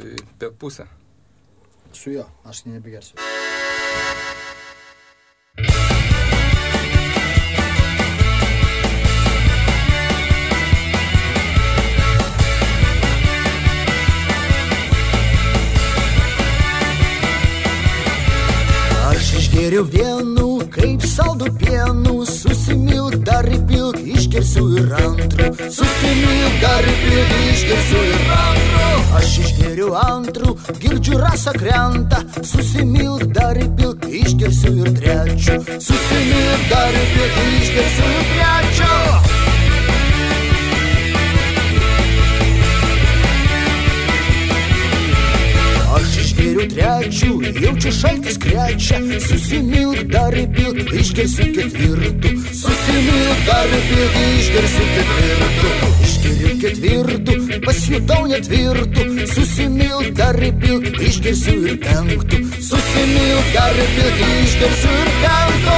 Tai per pusę. Su jo, aš nebegersiu. Aš išgeriu vienu, kaip saldų pienų, susimilk dar įpilk, išgersiu ir antru. Susimilk dar įpilk, išgersiu ir antru. Aš išgeriu antru, girdžiu rasa krenta, susimilk dar įpilk, išgersiu ir trečiu. Susimilk dar įpilk, išgersiu ir trečiu. Aš išgeriu trečių, jaučiu šaltis krečia, susimilk dar įpilk, išgersiu ketvirtų. Susimilk dar įpilk, išgersiu ketvirtų. Išgeriu ketvirtų, pasijutau netvirtų, susimilk dar įpilk, išgersiu ir penktų. Susimilk dar įpilk, išgersiu ir penktų.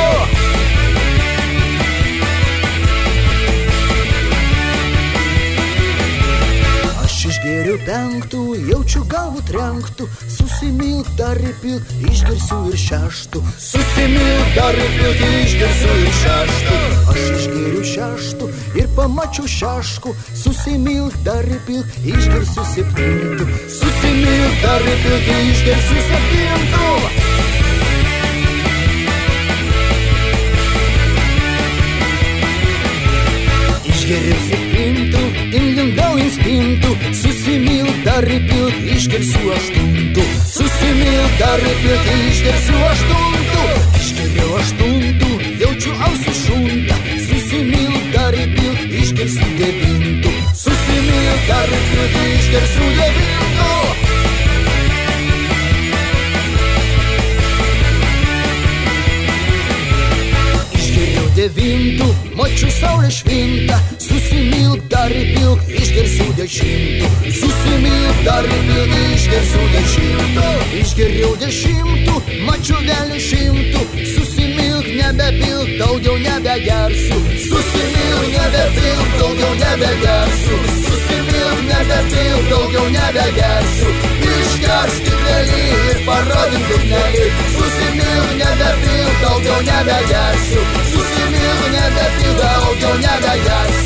Išgeriu penktų, jaučiu galvų trenktų, susimilk dar įpilk, išgersiu ir šeštų. Susimilk dar įpilk, išgersiu ir šeštų. Aš išgeriu šeštų ir pamačiau šeškų, susimilk dar įpilk, išgersiu septintų. Susimilk dar įpilk, išgersiu septintų. Išgeriu septintų, įlindau į spintų, susimilk dar įpilk, išgersiu aštuntų. Susimilk dar įpilk, išgersiu aštuntų. Išgeriu aštuntų, jaučiu ausų šuntą, susimilk dar įpilk, išgersiu devintų. Susimilk dar įpilk, išgersiu devintų. Devintų, mačiu saulę švintą, susimilk dar įpilk, išgersiu dešimtų. Susimilk dar įpilk, išgersiu dešimtų. Išgeriau dešimtų, mačiu velnių šimtų, susimilk nebepilk, daugiau nebegersiu. Susimilk nebepilk, daugiau nebegersiu. Susimilk nebepilk, daugiau nebegersiu. Išgerk stiklelį ir parodink dugnelį. Susimilk nebepilk, daugiau nebegersiu. Susimilk nebepilk, daugiau nebegersiu.